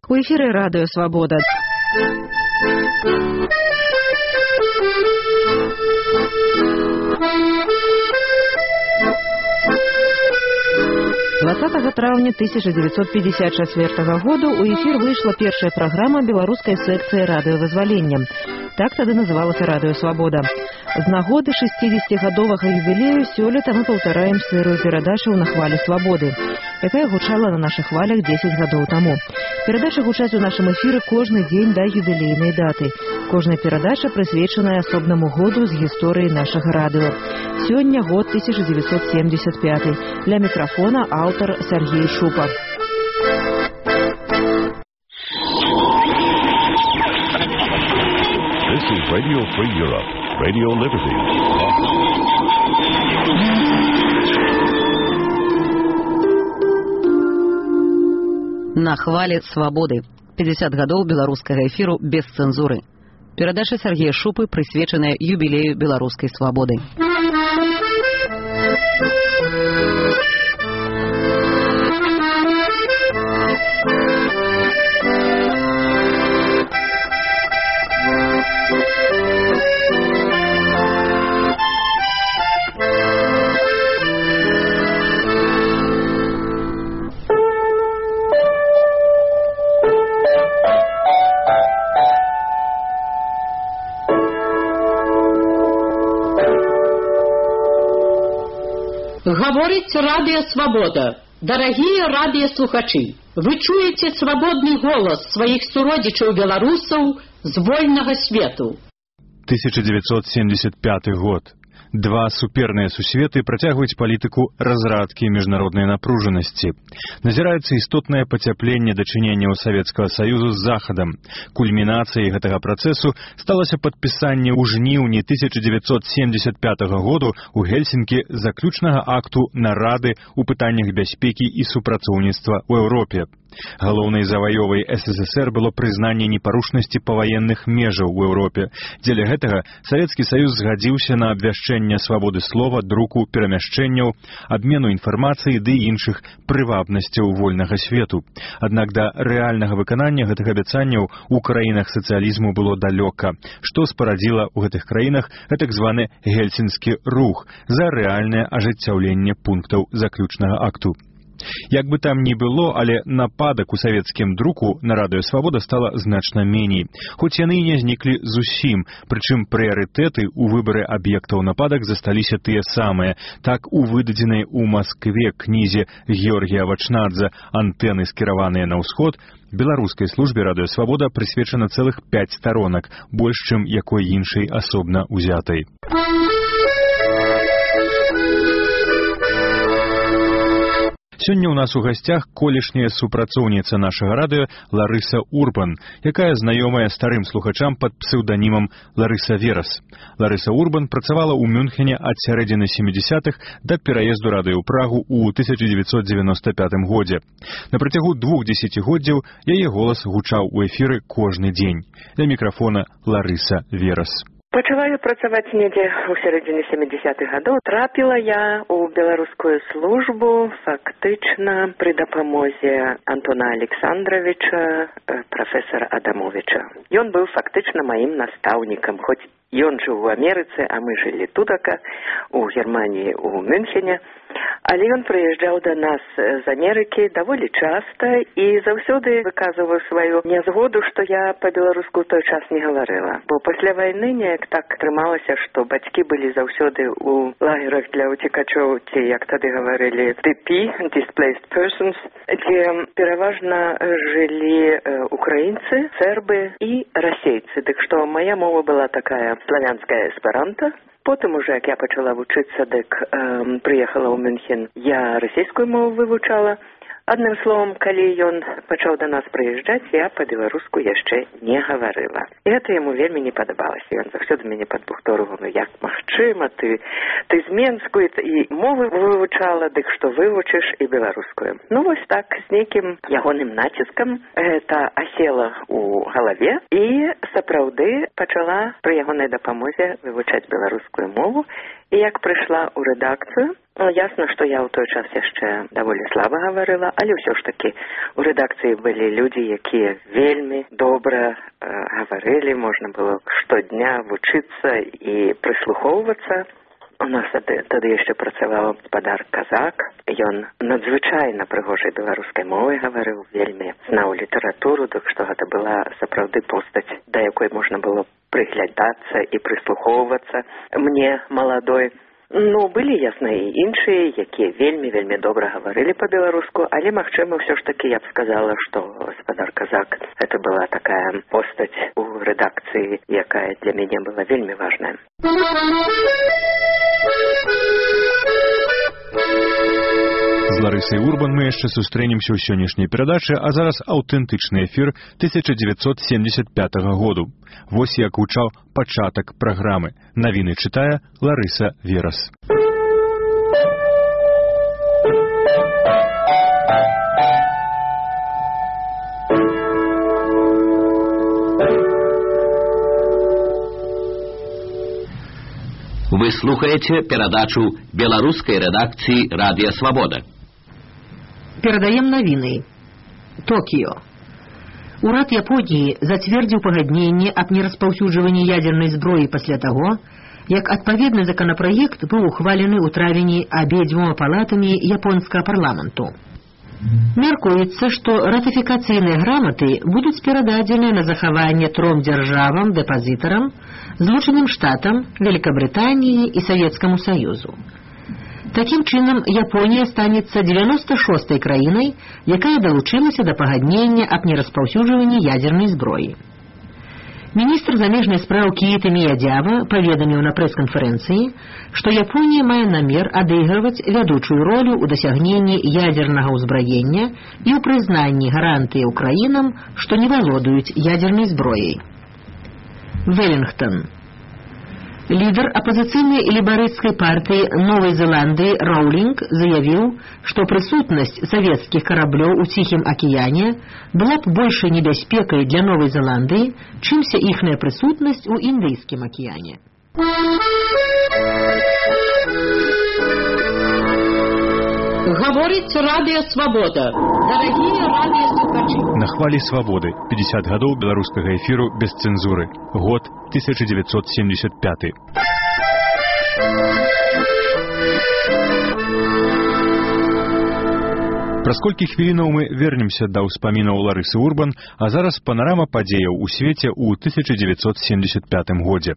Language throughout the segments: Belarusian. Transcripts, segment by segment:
У эфіры радыё «Свабода». «20 траўня 1954 году у эфір выйшла першая праграма беларускай секцыі радыёвызвалення. Так тады называлася радыё «Свабода». З нагоды 60-гадовага юбілею сёлета мы паўтараем серыю перадачаў на хвалі свабоды, якая гучала на нашых хвалях 10 гадоў таму. Перадачы гучаць у нашым эфіры кожны дзень да юбілейнай даты. Кожная перадача прысвечаная асобнаму году з гісторыі нашага радыё. Сёння год 1975. Для мікрафона аўтар Сергей Шупа. This is Radio Free Europe, Radio Liberty. На хвале свабоды. 50 гадоў беларускага эфіру без цэнзуры. Перадача Сергея Шупы прысвечаная юбілею беларускай свабоды. Говорить Радио Свобода. Дорогие радиослухачи, вы чуете свободный голос своих суродичаў-беларусаў з вольнага свету. 1975 год. Два суперныя сусветы працягваюць палітыку разрадкі міжнароднай напружанасці. Назіраецца істотнае пацяпленне дачыненняў Савецкага Саюзу з Захадам. Кульмінацыяй гэтага працэсу сталася падпісанне ў жніўні 1975 году ў Гельсінкі заключнага акту нарады ў пытаннях бяспекі і супрацоўніцтва ў Еўропе. Галоўнай заваёвай СССР было прызнанне непарушнасці паваенных межаў у Еўропе. Дзеля гэтага Савецкі Саюз згадзіўся на абвяшчэнне свабоды слова, друку, перамяшчэнняў, абмену інфармацыі ды іншых прывабнасцяў вольнага свету. Аднак да рэальнага выканання гэтых абяцанняў у краінах сацыялізму было далёка, што спарадзіла ў гэтых краінах гэтак званы гельсінскі рух за рэальнае ажыццяўленне пунктаў заключнага акту. Як бы там ні было, але нападак у савецкім друку на радыё «Свабода» стала значна меней. Хоць яны і не зніклі зусім, прычым прыярытэты ў выбары аб'ектаў нападак засталіся тыя самыя. Так, у выдадзенай у Маскве кнізе Георгія Вачнадзе «Антэны, скіраваныя на ўсход» беларускай службе радыё «Свабода» прысвечана цэлых 5 старонак, больш чым якой іншай асобна узятай. Сёння ў нас у гасцях колішняя супрацоўніца нашага радыё Ларыса Урбан, якая знаёмая старым слухачам пад псеўданімам Ларыса Верас. Ларыса Урбан працавала ў Мюнхене ад сярэдзіны 70-х да пераезду радыё ў Прагу ў 1995 годзе. На працягу 2 дзесяцігоддзяў яе голас гучаў у эфіры кожны дзень. Для мікрафона Ларыса Верас. Пачала я працаваць недзе ў сярэдзіне 70-х гадоў. Трапіла я ў беларускую службу фактычна пры дапамозе Антона Александровича, прафесара Адамовича. Ён быў фактычна маім настаўнікам, хоць ён жыў у Амерыцы, а мы жылі тудака, у Германії, у Мюнхене. Але ён прыязджаў да нас з Амерыкі даволі часта і заўсёды выказваў сваю нязгоду, што я па-беларуску ў той час не гаварыла. Бо пасля вайны неяк так атрымалася, што бацькі былі заўсёды ў лагерах для уцекачоў, ці, як тады гаварылі, ДП, Displaced Persons, дзе пераважна жылі украінцы, сербы і расейцы. Дык што мая мова была такая славянская эсперанта. Потым уже, як я пачала вучыцца, дык прыехала ў Мюнхен, я расійскую мову вывучала. Адным словом, калі ён пачаў да нас прыязджаць, я па-беларуску яшчэ не гаварыла. І гэта яму вельмі не падабалася. Ён заўсёды мяне падбухторваў, ну як магчыма, ты з Менску і мовы вывучала, дык што вывучыш і беларускую. Ну вось так, з нейкім ягоным націскам гэта асела ў галаве і сапраўды пачала пры ягонай дапамозе вывучаць беларускую мову. І як прыйшла ў рэдакцыю, Ясна, што я ў той час яшчэ даволі слаба гаварыла, але ўсё ж такі у рэдакцыі былі людзі, якія вельмі добра гаварылі, можна было штодня вучыцца і прыслухоўвацца. У нас тады яшчэ працаваў гаспадар Казак. Ён надзвычайна прыгожай беларускай мовай гаварыў, вельмі знаў літаратуру, так што гэта была сапраўды постаць, да якой можна было прыглядацца і прыслухоўвацца. Мне, маладой, былі, ясна, і іншыя, якія вельмі добра гаварылі па-беларуску, але, магчыма, ўсё ж такі я б сказала, што гаспадар Казак гэта была такая постаць у рэдакцыі, якая для мяне была вельмі важная. З Ларысай Урбан мы яшчэ сустрэнемся ў сённяшняй перадачы, а зараз аўтэнтычны эфір 1975 году. Вось як гучаў пачатак праграмы. Навіны чытае Ларыса Верас. Вы слухаете перадачу беларускай рэдакцыі Радыё Свабода. Перадаем навіны. Токіо. Урад Японіі зацвердзіў пагадненне аб нераспаўсюджванні ядзернай зброі пасля таго, як адпаведны законапраект быў ухвалены ў травені абедзвюма палатамі японскага парламенту. Мяркуецца, што ратыфікацыйныя граматы будуць перададзены на захаванне 3 дзяржавам-дэпазітарам, Злучаным Штатам, Великабрытаніі і Савецкаму Саюзу. Такім чынам, Японія станецца 96-й краінай, якая далучылася да пагаднення аб нераспаўсюджванні ядзернай зброі. Міністр замежнай спраў Кііта Міядзява паведаміў на прэс-канферэнцыі, што Японія мае намер адыгрываць вядучую ролю ў дасягненні ядзернага ўзбраення і ў прызнанні гарантыяў краінам, што не валодаюць ядзернай зброяй. Веллингтон. Лідар апазіцыйнай лейбарысцкай партыі Новай Зеландыі Роўлінг заявіў, што прысутнасць савецкіх караблёў у Ціхім акіяне была б большай небяспекай для Новай Зеландыі, чымся іхная прысутнасць у Індыйскім акіяне. Гаворыць Радыё Свабода. Дарагія радыёслухачы. На хвалі свабоды. 50 гадоў беларускага эфіру без цэнзуры. Год 1975. Праз колькі хвілінаў мы вернемся да ўспамінаў Ларысы Урбан, а зараз панарама падзеяў у свеце ў 1975 годзе.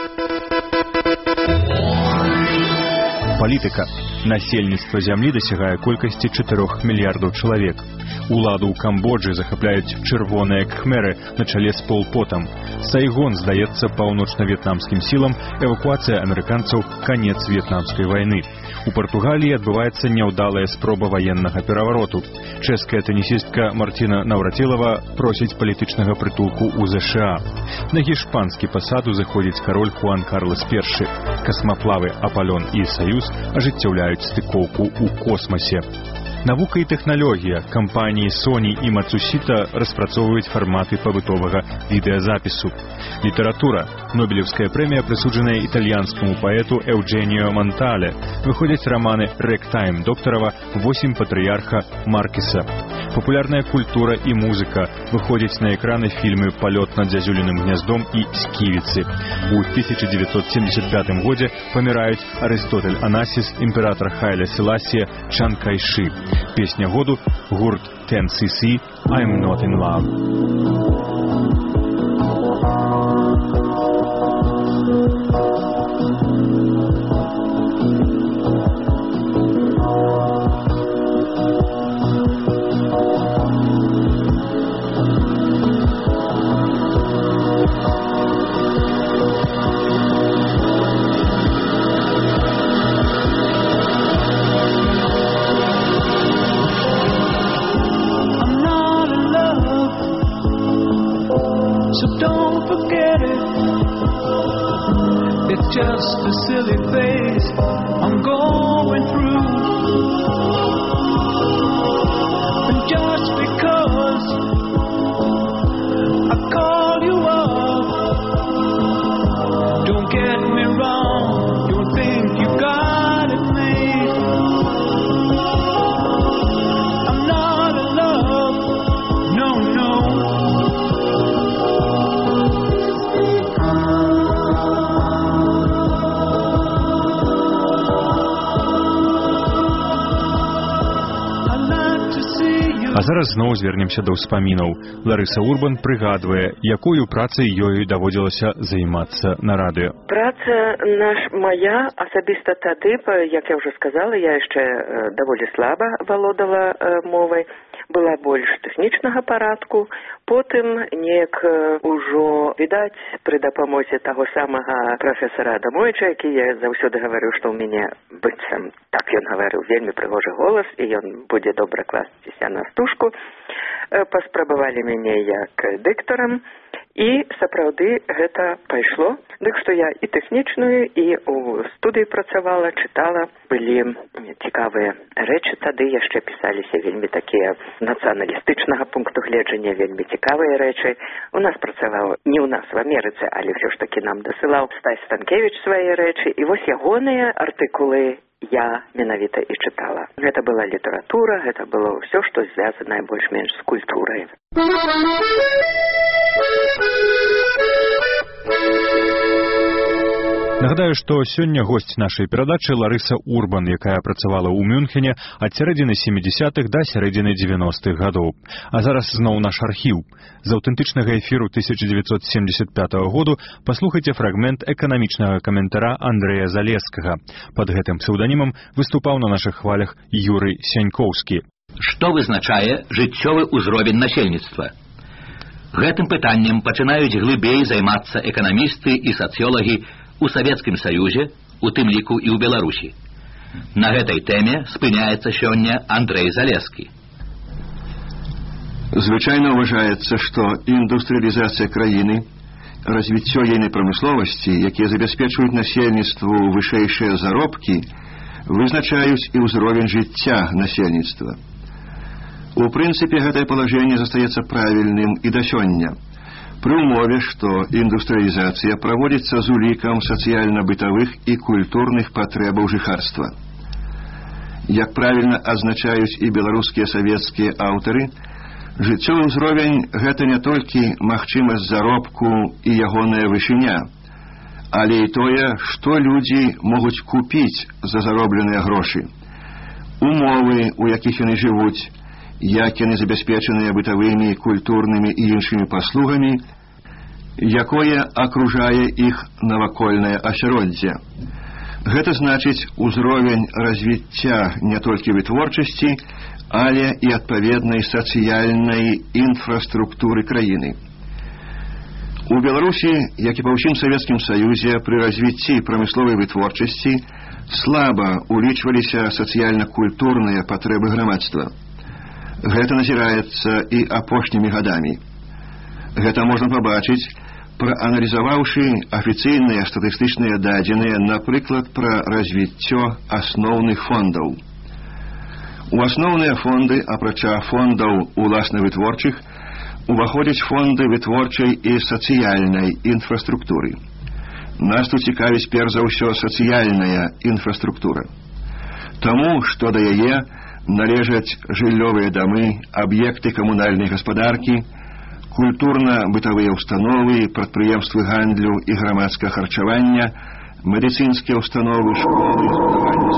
Палітыка. Насельніцтва зямлі дасягае колькасці 4 мільярдаў чалавек. Уладу ў Камбоджы захапляюць чырвоныя кхмеры на чале з Пол Потам. Сайгон здаецца паўночна-в'етнамскім сілам, эвакуацыя амерыканцаў, канец в'етнамскай вайны. У Партугаліі адбываецца няўдалая спроба ваеннага перавароту. Чэшская тэнісістка Мартина Наўрацілава просіць палітычнага прытулку ў ЗША. На гішпанскі пасад узыходзіць кароль Хуан Карлес I. Касмаплавы Апалён і Саюз ажыццяўляюць стыкоўку ў космасе. Навука і тэхналогія. Кампаніі Sony і Matsushita распрацоўваюць фарматы пабытовага відэазапісу. Літаратура. Нобелевская прэмія прысуджаная італьянскаму паэту Эўджэніо Монтале. Выходзяць раманы «Рэктайм» Доктарава, «8 патрыярха» Маркеса. Папулярная культура і музыка. Выходзяць на экраны фільмы «Палёт над зязюліным гняздом» і «Сківіцы». У 1975 годзе паміраюць Арыстотель Анасіс, імператор Хайле Селасія, Чан Кайшы. Песня году гурт 10cc «I'm not in love». Just a silly phase I'm going through, and just because I call you up, don't get me wrong, don't think you got it made. А зараз зноў звернемся да ўспамінаў. Ларыса Урбан прыгадвае, якою працай ёй даводзілася займацца на радыё. Праца моя асабіста тады, як я ўжо сказала, я яшчэ даволі слаба валодала мовай, была больш тэхнічнага парадку. Потым неяк ужо відаць пры дапамозе таго самага прафесара Адамовіча, які я заўсёды гаварыў, што ў мяне быццам, так ён гаварыў, вельмі прыгожы голас, і ён будзе добра класціся на стужку. Паспрабавалі мяне як дыктарам, і сапраўды гэта пайшло. Дык што я і тэхнічную, і ў студыі працавала, чытала. Былі цікавыя рэчы тады, яшчэ пісаліся вельмі такія нацыяналістычнага пункту гледжання, вельмі цікавыя рэчы. У нас працаваў, не ў нас, в Амерыцы, але ўсё ж такі нам дасылаў Стась Станкевіч свае рэчы, і вось ягоныя артыкулы я менавіта і чытала. Гэта была літаратура, гэта было ўсё, што звязанае больш-менш з культурай. Нагадаю, што сёння госць нашай перадачы Ларыса Урбан, якая працавала ў Мюнхене ад сярэдзіны 70-х да сярэдзіны 90-х гадоў. А зараз зноў наш архіў. З аўтэнтычнага эфіру 1975 году паслухайце фрагмент эканамічнага каментара Андрэя Залескага. Пад гэтым псеўданімам выступаў на нашых хвалях Юрый Сянькоўскі. Што вызначае жыццёвы ўзровень насельніцтва? Гэтым пытаннем пачынаюць глыбей займацца эканамісты і сацыёлагі у Савецкім Саюзе, у тым ліку і ў Беларусі. На гэтай тэме спыняецца сёння Андрэй Залескі. Звычайно ўважаецца, што індустрыялізацыя краіны, развіццё ейнай прамысловасці, якія забяспечваюць насельніцтву вышэйшыя заробкі, вызначаюць і ўзровень жыцця насельніцтва. У прынцыпе, гэтае палажэнне застаецца правільным і да сёння, пры ўмове, што індустрыялізацыя праводзіцца з улікам сацыяльна-бытавых і культурных патрэбаў жыхарства. Як правільна адзначаюць і беларускія савецкія аўтары, жыццёвы ўзровень – гэта не толькі магчымасць заробку і ягоная вышыня, але і тое, што людзі могуць купіць за заробленыя грошы, умовы, у якіх яны жывуць, як яны забяспечаныя бытавымі, культурнымі і іншымі паслугамі, якое акружае іх навакольнае асяроддзе. Гэта значыць узровень развіцця не толькі вытворчасці, але і адпаведнай сацыяльнай інфраструктуры краіны. У Беларусі, як і па ўсім Савецкім Саюзе, пры развіцці прамысловай вытворчасці слаба улічваліся сацыяльна-культурныя патрэбы грамадства. Гэта назіраецца і апошнімі гадамі. Гэта можна пабачыць, прааналізаваўшы афіцыйныя статыстычныя дадзеныя, напрыклад, пра развіццё асноўных фондаў. У асноўныя фонды, апрача фондаў уласна-вытворчых, уваходзяць фонды вытворчай і сацыяльнай інфраструктуры. Нас тут цікавіць перш за ўсё сацыяльная інфраструктура. Таму, што да яе належаць жыллёвыя дамы, аб'екты камунальнай гаспадаркі, культурна-бытавыя ўстановы, прадпрыемствы гандлю і грамадскага харчавання, медыцынскія ўстановы, школы, збудаванне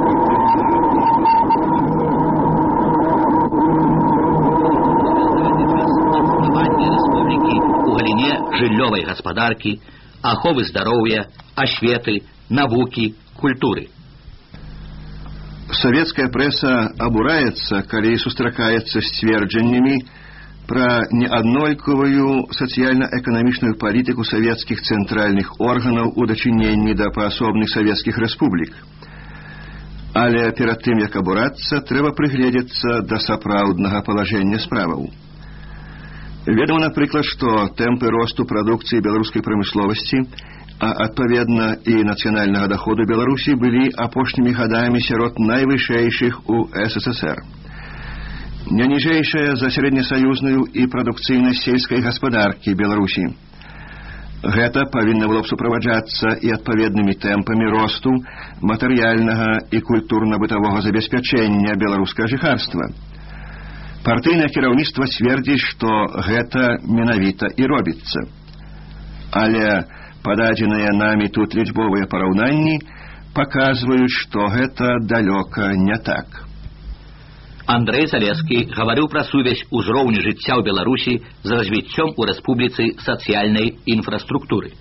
рэспублікі у галіне жыллёвай гаспадаркі, аховы здароўя, асветы, навукі, культуры. Савецкая прэса абураецца, калі сустракаецца з сцверджаннямі пра неаднолькавую сацыяльна-эканамічную палітыку савецкіх цэнтральных органаў у дачыненні да паасобных савецкіх рэспублік. Але перад тым, як абурацца, трэба прыгледзецца да сапраўднага палажэння справаў. Ведама, напрыклад, што тэмпы росту прадукцыі беларускай прамысловасці, а адпаведна і нацыянальнага даходу Беларусі былі апошнімі гадамі сярод найвышэйшых у СССР. Не ніжэйшая за сярэднесаюзную і прадукцыйнасць сельскай гаспадаркі Беларусі. Гэта павінна было б суправаджацца і адпаведнымі тэмпамі росту матэрыяльнага і культурна-бытавога забеспячэння беларускага жыхарства. Партыйнае кіраўніцтва цвердзіць, што гэта менавіта і робіцца. Але пададзеныя намі тут лічбовыя параўнанні паказваюць, што гэта далёка не так. Андрэй Залескі гаварыў пра сувязь узроўню жыцця ў Беларусі з развіццём у рэспубліцы сацыяльнай інфраструктуры.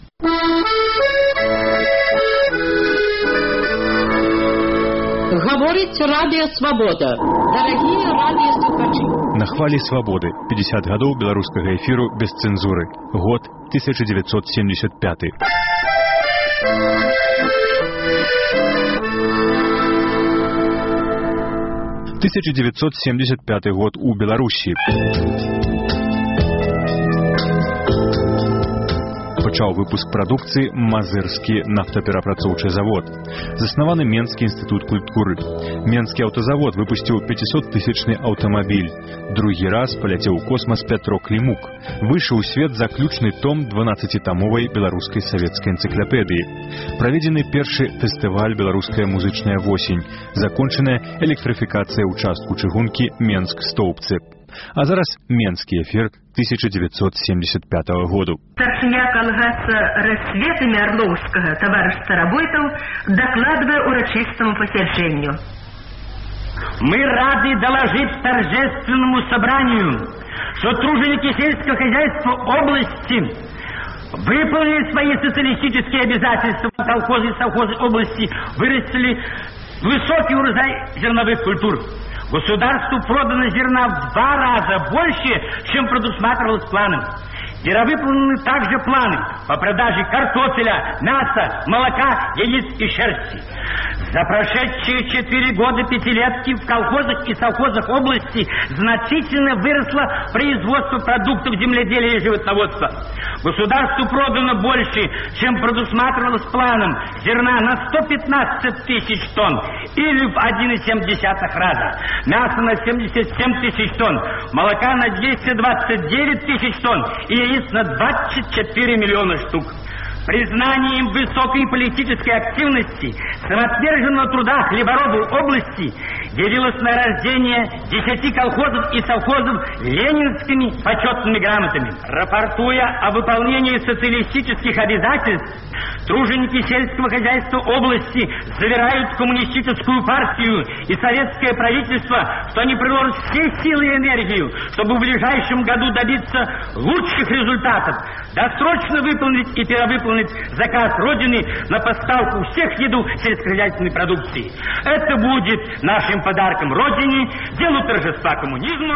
Говорит Радио Свобода. Дорогие радиослушатели. На хвале свободы. 50 гадоў беларускага эфіру без цэнзуры. Год 1975. – 1975 год у Беларусі. Пачаў выпуск прадукцыі Мазырскі нафтаперапрацоўчы завод. Заснаваны Менскі інстытут культуры. Менскі аўтазавод выпусціў 500-тысячны аўтамабіль. Другі раз паляцеў у космас Пятро Клімук. Выйшаў у свет заключны том 12-тамовай беларускай савецкай энцыклапедыі. Праведзены першы фестываль «Беларуская музычная восень». Закончаная электрыфікацыя ўчастку чыгункі Менск-Стоўбцы. А зараз Менскі эфір 1975 году. Старшыня калгаса рассветамі Орловскага таварыш Старабойтаў дакладвае урачыстаму пасяджэнню. Мы рады доложить торжественному собранию, что труженики сельского хозяйства области выполнили свои социалистические обязательства. Колхозы и совхозы области вырастили высокий урожай зерновых культур. Государству продано зерна в 2 раза больше, чем предусматривалось планом. Перевыполнены также планы по продаже картофеля, мяса, молока, яиц и шерсти. За прошедшие 4 года пятилетки в колхозах и совхозах области значительно выросло производство продуктов земледелия и животноводства. Государству продано больше, чем предусматривалось планом, зерна на 115 тысяч тонн или в 1,7 раза, мясо на 77 тысяч тонн, молока на 229 тысяч тонн и яиц на 24 миллиона штук. Признанием высокой политической активности, самоотверженного труда хлеборобов области явилось награждение 10 колхозов и совхозов ленинскими почетными грамотами. Рапортуя о выполнении социалистических обязательств, труженики сельского хозяйства области заверяют коммунистическую партию и советское правительство, что они приложат все силы и энергию, чтобы в ближайшем году добиться лучших результатов, досрочно выполнить и перевыполнить заказ Родины на поставку всех видов сельскохозяйственной продукции. Это будет нашим подарком Родине, делу торжества коммунизма.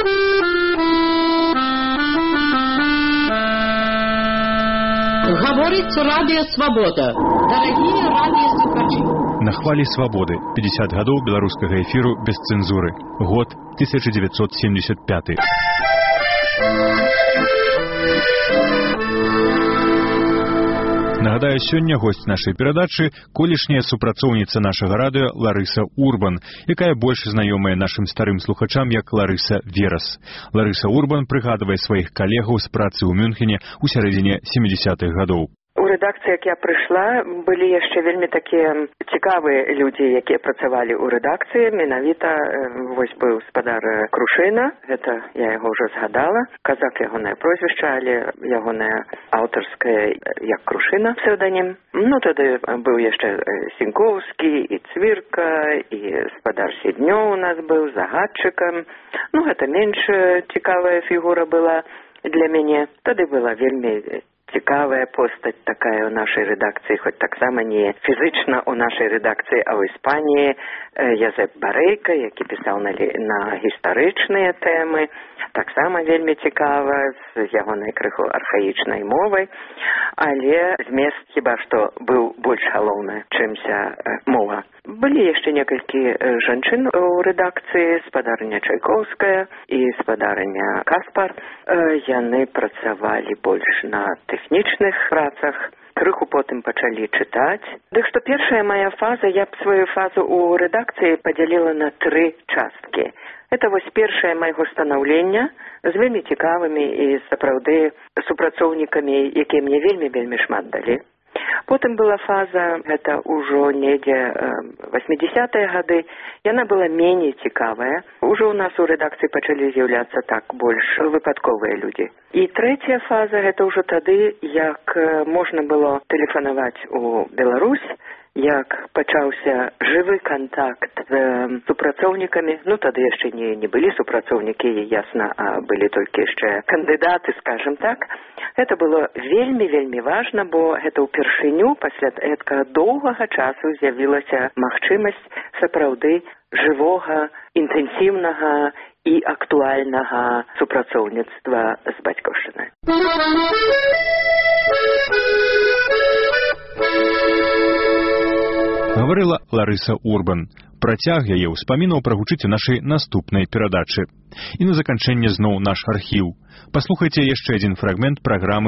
Говорит Радио Свобода. Дорогие радиослушатели. На хвале свободы. 50 гадоў беларускага эфіру без цэнзуры. Год 1975. Нагадаю, сёння госць нашай перадачы колішняя супрацоўніца нашага радыё Ларыса Урбан, якая больш знаёмая нашым старым слухачам як Ларыса Верас. Ларыса Урбан прыгадвае сваіх калегаў з працы ў Мюнхене ў сярэдзіне 70-х гадоў. У рэдакцыі, як я прыйшла, былі яшчэ вельмі такія цікавыя людзі, якія працавалі ў рэдакцыі. Менавіта вось быў спадар Крушына, гэта я яго ўжо згадала. Казак ягонае прозвішча, але ягонае аўтарскае як Крушына псевданім. Ну, тады быў яшчэ Сінькоўскі і Цвірка, і спадар Сіднёў у нас быў загадчыкам. Ну, гэта менш цікавая фігура была для мяне. Тады была вельмі цікавая постаць такая ў нашай рэдакцыі, хоць таксама не фізычна ў нашай рэдакцыі, а ў Іспаніі Язэп Барэйка, які пісаў на гістарычныя тэмы, таксама вельмі цікава, з ягонай крыху архаічнай мовай, але змест хіба што быў больш галоўны, чымся мова. Былі яшчэ некалькі жанчын у рэдакцыі, спадарыня Чайкоўская і спадарыня Каспар. Яны працавалі больш на тэхнічных працах, крыху потым пачалі чытаць. Дык што першая моя фаза, я б сваю фазу ў рэдакцыі падзяліла на 3 часткі. Это вось першае майго станаўлення з вельмі цікавымі і сапраўды супрацоўнікамі, якія мне вельмі шмат далі. Потым была фаза, гэта ўжо недзе 80-е гады, яна была меней цікавая. Ужо ў нас у рэдакцыі пачалі з'яўляцца так больш выпадковыя людзі. І трэцяя фаза, гэта ўжо тады, як можна было тэлефанаваць у Беларусь як пачаўся жывы кантакт з супрацоўнікамі, ну тады яшчэ не былі супрацоўнікі, ясна, а былі толькі яшчэ кандыдаты, скажем так. Гэта было вельмі важна, бо гэта ўпершыню пасля гэткага доўгага часу з'явілася магчымасць сапраўды жывога, інтэнсіўнага і актуальнага супрацоўніцтва з бацькаўшчынай. Гаварыла Ларыса Урбан. Працяг яе ўспамінаў прагучыць у нашай наступнай перадачы. І на заканчэнне зноў наш архіў. Паслухайце яшчэ адзін фрагмент праграмы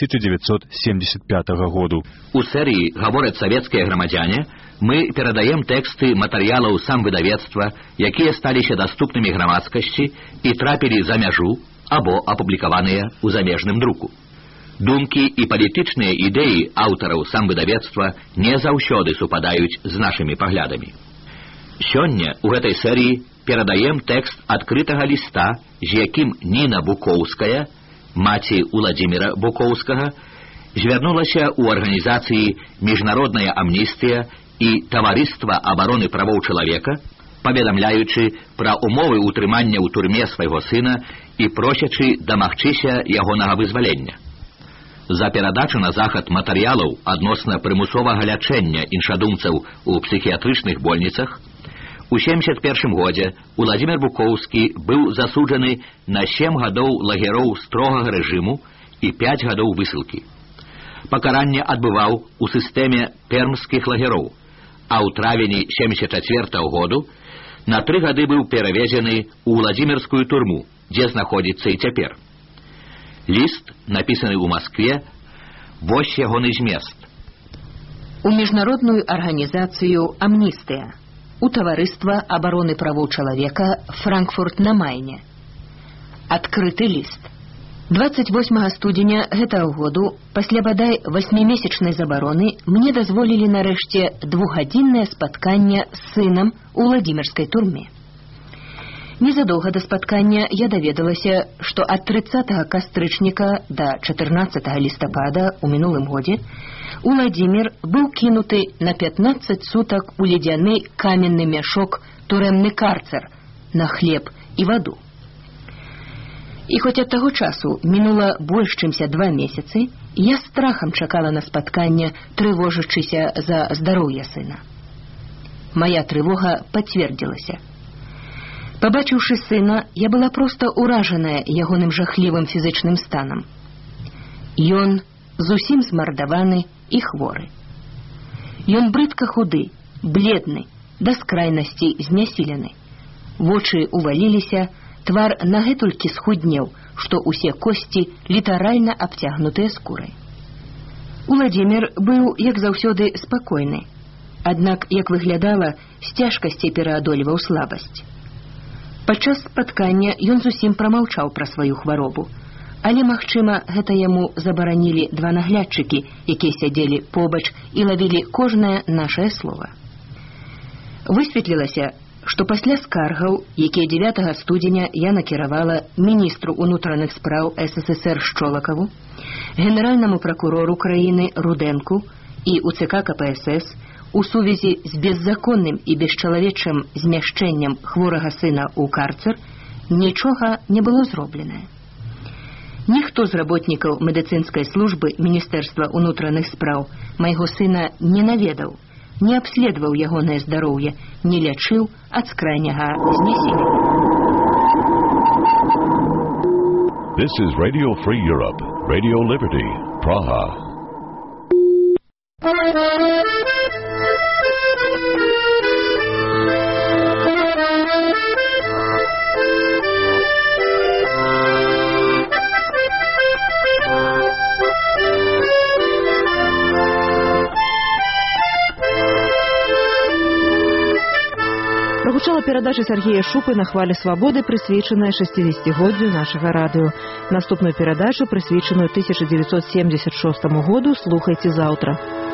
1975 году. У серыі «Гавораць савецкія грамадзяне» мы перадаем тэксты матэрыялаў самвыдавецтва, якія сталіся даступнымі грамадскасці і трапілі за мяжу або апублікаваныя ў замежным друку. Думкі і палітычныя ідэі аўтараў самвыдавецтва не заўсёды супадаюць з нашымі паглядамі. Сёння ў гэтай серыі перадаем тэкст адкрытага ліста, з якім Ніна Букоўская, маці Уладзіміра Букоўскага, звярнулася ў арганізацыі «Міжнародная амністыя» і «Таварыства абароны правоў чалавека», паведамляючы пра умовы ўтрымання ў турме свайго сына і просячы дамагчыся ягонага вызвалення. За перадачу на захад матэрыялаў адносна прымусовага лячэння іншадумцаў у псіхіятрычных больніцах у 71 годзе Уладзімір Букоўскі быў засуджаны на 7 гадоў лагероў строгага рэжыму і 5 гадоў высылкі. Пакаранне адбываў у сістэме пермскіх лагероў, а ў травені 74 году на 3 гады быў перавезены ў Уладзімірскую турму, дзе знаходзіцца і цяпер. Ліст, напісаны ў Маскве, вось ягоны змест. У міжнародную арганізацыю «Амністыя», у Таварыства абароны правоў чалавека Франкфурт на Майне. Адкрыты ліст. 28 студзеня гэтага году, пасля бадай 8-месячнай забароны, мне дазволілі нарэшце 2-гадзіннае спатканне з сынам у Уладзімірскай турме. Незадоўга да спаткання я даведалася, што ад 30 кастрычніка да 14 лістапада ў мінулым годзе Уладзімір быў кінуты на 15 сутак у ледзяны каменны мяшок турэмны карцер на хлеб і ваду. І хоць ад таго часу мінула больш чымся 2 месяцы, я страхам чакала на спатканне, трывожачыся за здароўе сына. Мая трывога пацвердзілася. Пабачыўшы сына, я была проста ўражаная ягоным жахлівым фізычным станам. Ён зусім змардаваны і хворы. Ён брыдка худы, бледны, да скрайнасці знясілены. Вочы уваліліся, твар нагэтулькі схуднеў, што ўсе косці літаральна абцягнутыя скурай. Уладзімір быў, як заўсёды, спакойны. Аднак, як выглядала, з цяжкасцей пераадольваў слабасць. Падчас спаткання ён зусім прамаўчаў пра сваю хваробу, але, магчыма, гэта яму забаранілі 2 наглядчыкі, якія сядзелі побач і лавілі кожнае нашае слова. Высветлілася, што пасля скаргаў, якія 9 студзеня я накіравала міністру ўнутраных спраў СССР Шчолакаву, генеральнаму пракурору краіны Рудэнку і УЦК КПСС, у сувязі з беззаконным і бесчалавечым змяшчэннем хворага сына ў карцер, нічога не было зробленае. Ніхто з работнікаў медыцынскай службы Міністэрства ўнутраных спраў майго сына не наведаў, не абследаваў ягонае здароўе, не лячыў ад скрайняга знясілення. This is Radio Free Europe, Radio Liberty, Praha. Прагучала перадача Сергея Шупы на хвале свабоды, прысвечаная 60-годдзю нашага радыё. Наступную перадачу, прысвечаную 1976 году, слухайце заўтра.